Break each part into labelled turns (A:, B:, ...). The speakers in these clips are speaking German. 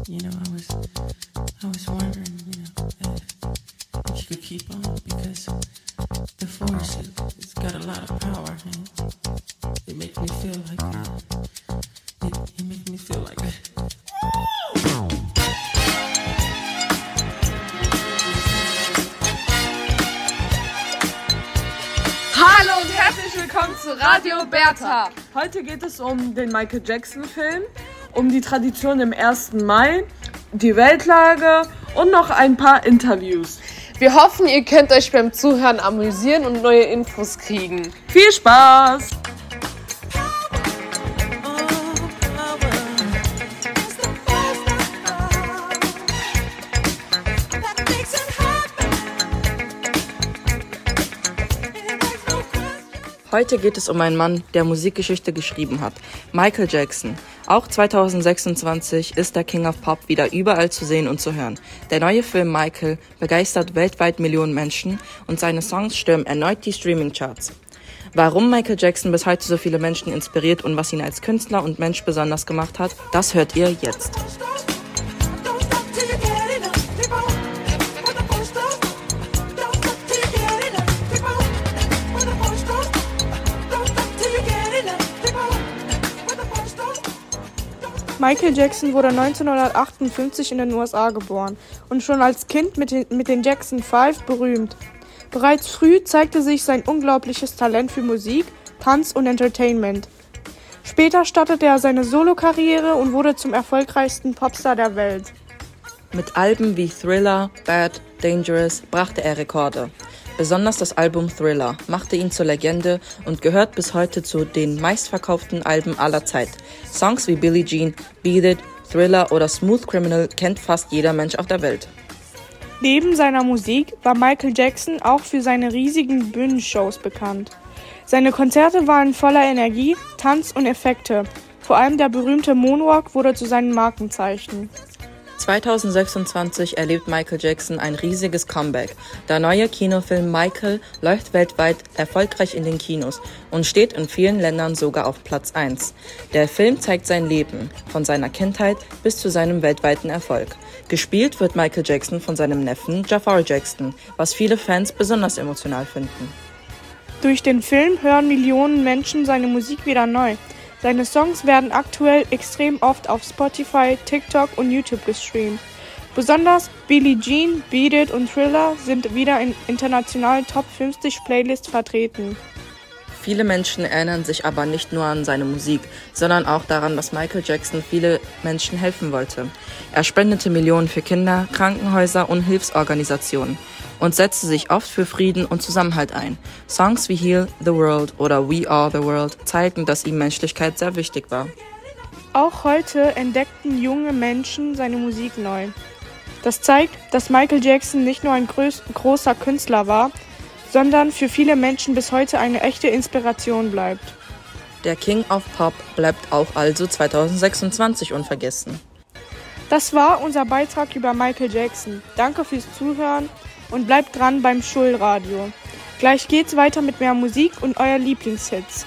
A: I was wondering, if you could keep on, because the force, it's got a lot of power, and it makes me feel like it makes me feel like
B: Hallo und herzlich willkommen zu Radio Bertha.
C: Heute geht es um den Michael Jackson Film, um die Tradition im 1. Mai, die Weltlage und noch ein paar Interviews.
B: Wir hoffen, ihr könnt euch beim Zuhören amüsieren und neue Infos kriegen.
C: Viel Spaß!
D: Heute geht es um einen Mann, der Musikgeschichte geschrieben hat, Michael Jackson. Auch 2026 ist der King of Pop wieder überall zu sehen und zu hören. Der neue Film Michael begeistert weltweit Millionen Menschen und seine Songs stürmen erneut die Streaming-Charts. Warum Michael Jackson bis heute so viele Menschen inspiriert und was ihn als Künstler und Mensch besonders gemacht hat, das hört ihr jetzt.
E: Michael Jackson wurde 1958 in den USA geboren und schon als Kind mit den Jackson 5 berühmt. Bereits früh zeigte sich sein unglaubliches Talent für Musik, Tanz und Entertainment. Später startete er seine Solokarriere und wurde zum erfolgreichsten Popstar der Welt.
D: Mit Alben wie Thriller, Bad, Dangerous brachte er Rekorde. Besonders das Album Thriller machte ihn zur Legende und gehört bis heute zu den meistverkauften Alben aller Zeit. Songs wie Billie Jean, Beat It, Thriller oder Smooth Criminal kennt fast jeder Mensch auf der Welt.
E: Neben seiner Musik war Michael Jackson auch für seine riesigen Bühnenshows bekannt. Seine Konzerte waren voller Energie, Tanz und Effekte. Vor allem der berühmte Moonwalk wurde zu seinem Markenzeichen.
D: 2026 erlebt Michael Jackson ein riesiges Comeback. Der neue Kinofilm Michael läuft weltweit erfolgreich in den Kinos und steht in vielen Ländern sogar auf Platz 1. Der Film zeigt sein Leben, von seiner Kindheit bis zu seinem weltweiten Erfolg. Gespielt wird Michael Jackson von seinem Neffen Jafar Jackson, was viele Fans besonders emotional finden.
E: Durch den Film hören Millionen Menschen seine Musik wieder neu. Seine Songs werden aktuell extrem oft auf Spotify, TikTok und YouTube gestreamt. Besonders Billie Jean, Beat It und Thriller sind wieder in internationalen Top 50 Playlists vertreten.
D: Viele Menschen erinnern sich aber nicht nur an seine Musik, sondern auch daran, dass Michael Jackson viele Menschen helfen wollte. Er spendete Millionen für Kinder, Krankenhäuser und Hilfsorganisationen und setzte sich oft für Frieden und Zusammenhalt ein. Songs wie Heal the World oder We Are the World zeigen, dass ihm Menschlichkeit sehr wichtig war.
E: Auch heute entdeckten junge Menschen seine Musik neu. Das zeigt, dass Michael Jackson nicht nur ein großer Künstler war, sondern für viele Menschen bis heute eine echte Inspiration bleibt.
D: Der King of Pop bleibt auch also 2026 unvergessen.
E: Das war unser Beitrag über Michael Jackson. Danke fürs Zuhören und bleibt dran beim Schulradio. Gleich geht's weiter mit mehr Musik und euer Lieblingshits.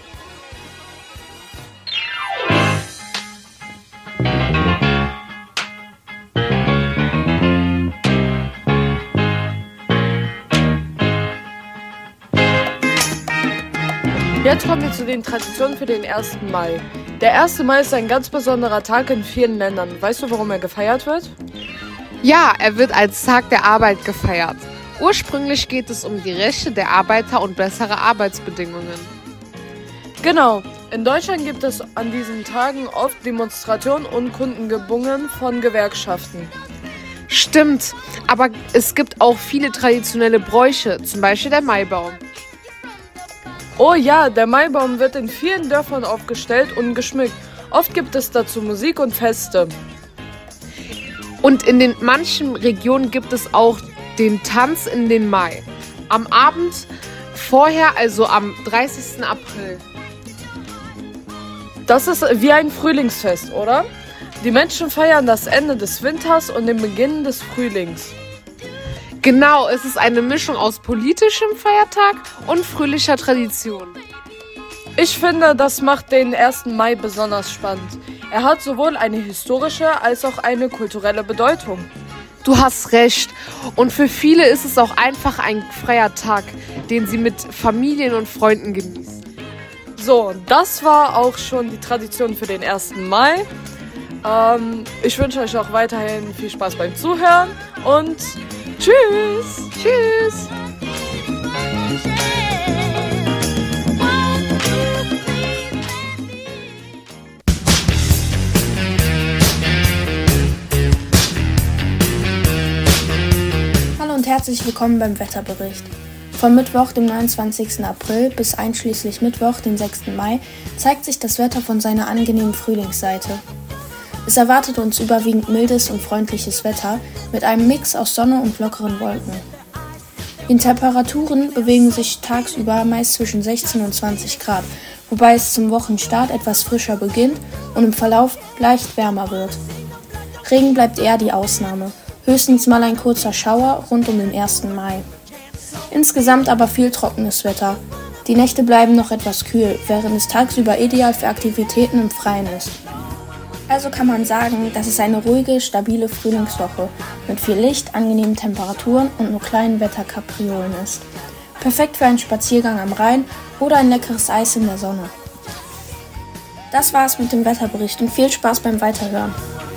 B: Jetzt kommen wir zu den Traditionen für den 1. Mai. Der 1. Mai ist ein ganz besonderer Tag in vielen Ländern. Weißt du, warum er gefeiert wird?
F: Ja, er wird als Tag der Arbeit gefeiert. Ursprünglich geht es um die Rechte der Arbeiter und bessere Arbeitsbedingungen.
B: Genau. In Deutschland gibt es an diesen Tagen oft Demonstrationen und Kundgebungen von Gewerkschaften.
F: Stimmt, aber es gibt auch viele traditionelle Bräuche, zum Beispiel der Maibaum.
B: Oh ja, der Maibaum wird in vielen Dörfern aufgestellt und geschmückt. Oft gibt es dazu Musik und Feste.
F: Und in den manchen Regionen gibt es auch den Tanz in den Mai. Am Abend vorher, also am 30. April.
B: Das ist wie ein Frühlingsfest, oder? Die Menschen feiern das Ende des Winters und den Beginn des Frühlings.
F: Genau, es ist eine Mischung aus politischem Feiertag und fröhlicher Tradition.
B: Ich finde, das macht den 1. Mai besonders spannend. Er hat sowohl eine historische als auch eine kulturelle Bedeutung.
F: Du hast recht. Und für viele ist es auch einfach ein freier Tag, den sie mit Familien und Freunden genießen.
B: So, das war auch schon die Tradition für den 1. Mai. Ich wünsche euch auch weiterhin viel Spaß beim Zuhören und tschüss!
F: Tschüss!
G: Hallo und herzlich willkommen beim Wetterbericht. Von Mittwoch, dem 29. April bis einschließlich Mittwoch, den 6. Mai, zeigt sich das Wetter von seiner angenehmen Frühlingsseite. Es erwartet uns überwiegend mildes und freundliches Wetter mit einem Mix aus Sonne und lockeren Wolken. Die Temperaturen bewegen sich tagsüber meist zwischen 16 und 20 Grad, wobei es zum Wochenstart etwas frischer beginnt und im Verlauf leicht wärmer wird. Regen bleibt eher die Ausnahme, höchstens mal ein kurzer Schauer rund um den 1. Mai. Insgesamt aber viel trockenes Wetter. Die Nächte bleiben noch etwas kühl, während es tagsüber ideal für Aktivitäten im Freien ist. Also kann man sagen, dass es eine ruhige, stabile Frühlingswoche mit viel Licht, angenehmen Temperaturen und nur kleinen Wetterkapriolen ist. Perfekt für einen Spaziergang am Rhein oder ein leckeres Eis in der Sonne. Das war's mit dem Wetterbericht und viel Spaß beim Weiterhören.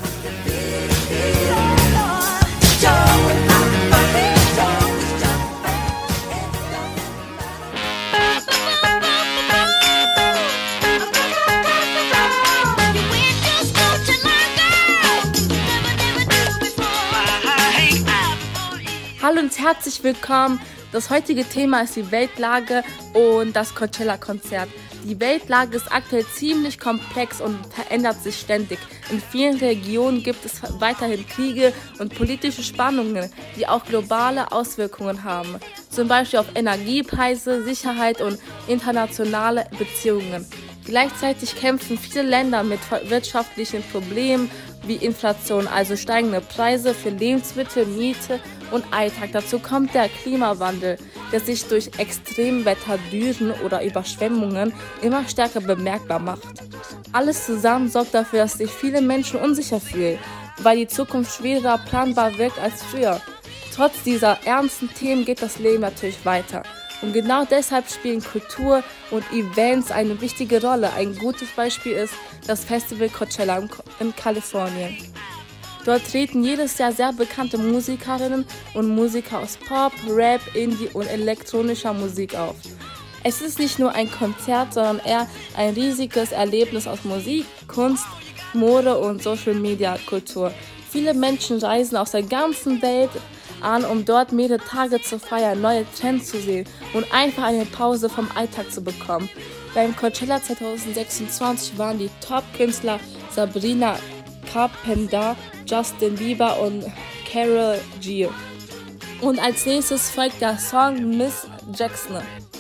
D: Hallo und herzlich willkommen. Das heutige Thema ist die Weltlage und das Coachella-Konzert. Die Weltlage ist aktuell ziemlich komplex und verändert sich ständig. In vielen Regionen gibt es weiterhin Kriege und politische Spannungen, die auch globale Auswirkungen haben. Zum Beispiel auf Energiepreise, Sicherheit und internationale Beziehungen. Gleichzeitig kämpfen viele Länder mit wirtschaftlichen Problemen wie Inflation, also steigende Preise für Lebensmittel, Miete und Alltag. Dazu kommt der Klimawandel, der sich durch Extremwetter, Dürren oder Überschwemmungen immer stärker bemerkbar macht. Alles zusammen sorgt dafür, dass sich viele Menschen unsicher fühlen, weil die Zukunft schwerer planbar wirkt als früher. Trotz dieser ernsten Themen geht das Leben natürlich weiter. Und genau deshalb spielen Kultur und Events eine wichtige Rolle. Ein gutes Beispiel ist das Festival Coachella in Kalifornien. Dort treten jedes Jahr sehr bekannte Musikerinnen und Musiker aus Pop, Rap, Indie und elektronischer Musik auf. Es ist nicht nur ein Konzert, sondern eher ein riesiges Erlebnis aus Musik, Kunst, Mode und Social-Media-Kultur. Viele Menschen reisen aus der ganzen Welt an, um dort mehrere Tage zu feiern, neue Trends zu sehen und einfach eine Pause vom Alltag zu bekommen. Beim Coachella 2026 waren die Top-Künstler Sabrina Carpenter, Justin Bieber und Karol G. Und als nächstes folgt der Song Miss Jackson.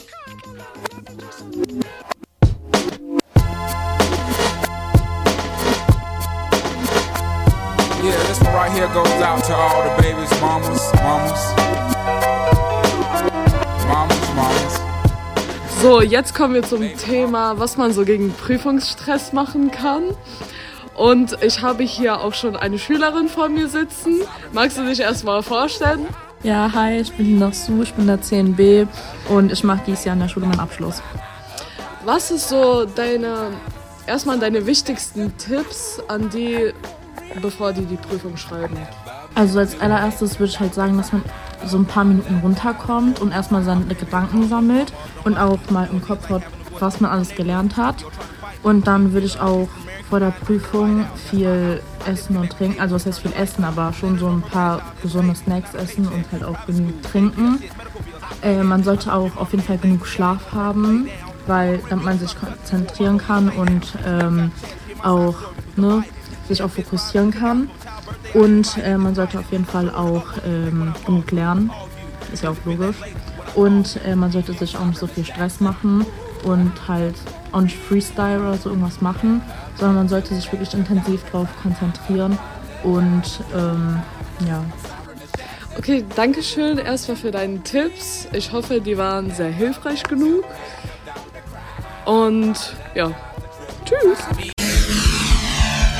H: Yeah, this one right here goes out to all the babies, mamas.
C: So, jetzt kommen wir zum Thema, was man so gegen Prüfungsstress machen kann. Und ich habe hier auch schon eine Schülerin vor mir sitzen. Magst du dich erstmal vorstellen?
I: Ja, hi, ich bin Lina Su, ich bin der 10b und ich mache dieses Jahr in der Schule meinen Abschluss.
C: Was ist so erstmal deine wichtigsten Tipps an die, bevor die Prüfung schreiben?
I: Also als allererstes würde ich halt sagen, dass man so ein paar Minuten runterkommt und erstmal seine Gedanken sammelt und auch mal im Kopf hat, was man alles gelernt hat. Und dann würde ich auch vor der Prüfung viel essen und trinken, also was heißt viel essen, aber schon so ein paar gesunde Snacks essen und halt auch genug trinken. Man sollte auch auf jeden Fall genug Schlaf haben, weil damit man sich konzentrieren kann und auch sich auch fokussieren kann. Und man sollte auf jeden Fall auch genug lernen, ist ja auch logisch. Und man sollte sich auch nicht so viel Stress machen und halt auch nicht Freestyle oder so irgendwas machen, sondern man sollte sich wirklich intensiv darauf konzentrieren und ja.
C: Okay, danke schön erstmal für deine Tipps. Ich hoffe, die waren sehr hilfreich genug. Und ja, tschüss.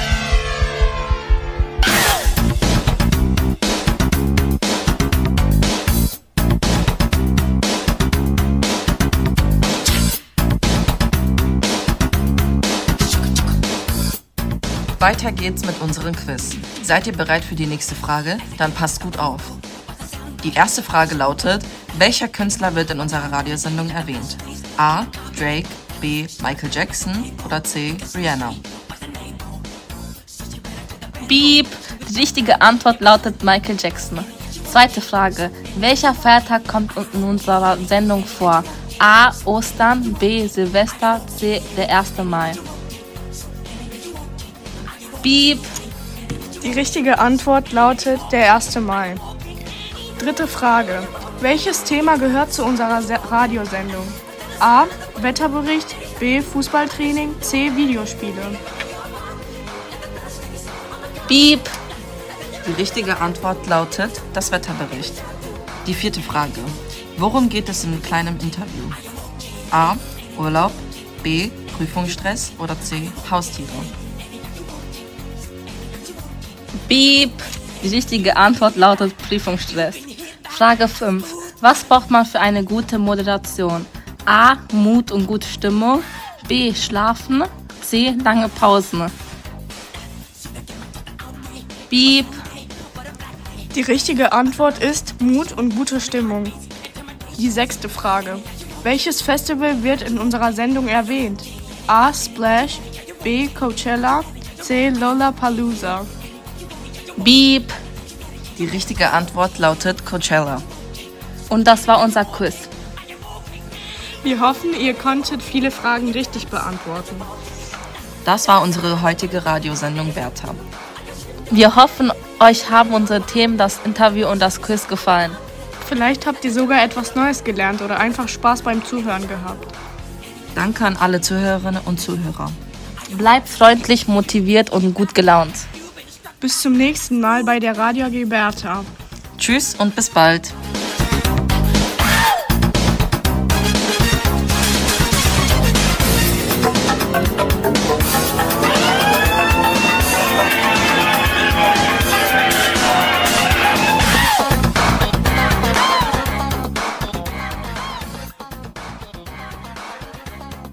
D: Weiter geht's mit unserem Quiz. Seid ihr bereit für die nächste Frage? Dann passt gut auf. Die erste Frage lautet, welcher Künstler wird in unserer Radiosendung erwähnt? A. Drake, B. Michael Jackson oder C. Rihanna?
J: Beep. Die richtige Antwort lautet Michael Jackson. Zweite Frage. Welcher Feiertag kommt in unserer Sendung vor? A. Ostern, B. Silvester, C. der 1. Mai. Beep.
E: Die richtige Antwort lautet der 1. Mai. Dritte Frage. Welches Thema gehört zu unserer Radiosendung? A. Wetterbericht, B. Fußballtraining, C. Videospiele.
J: Beep.
D: Die richtige Antwort lautet das Wetterbericht. Die vierte Frage. Worum geht es im kleinen Interview? A. Urlaub, B. Prüfungsstress oder C. Haustiere?
J: Beep. Die richtige Antwort lautet Prüfungsstress. Frage 5. Was braucht man für eine gute Moderation? A. Mut und gute Stimmung, B. Schlafen, C. Lange Pausen. Beep.
E: Die richtige Antwort ist Mut und gute Stimmung. Die 6. Frage. Welches Festival wird in unserer Sendung erwähnt? A. Splash, B. Coachella, C. Lollapalooza.
J: Beep.
D: Die richtige Antwort lautet Coachella.
J: Und das war unser Quiz.
E: Wir hoffen, ihr konntet viele Fragen richtig beantworten.
D: Das war unsere heutige Radiosendung Bertha.
J: Wir hoffen, euch haben unsere Themen, das Interview und das Quiz gefallen.
E: Vielleicht habt ihr sogar etwas Neues gelernt oder einfach Spaß beim Zuhören gehabt.
D: Danke an alle Zuhörerinnen und Zuhörer.
J: Bleibt freundlich, motiviert und gut gelaunt.
E: Bis zum nächsten Mal bei der Radio AG Bertha.
D: Tschüss und bis bald.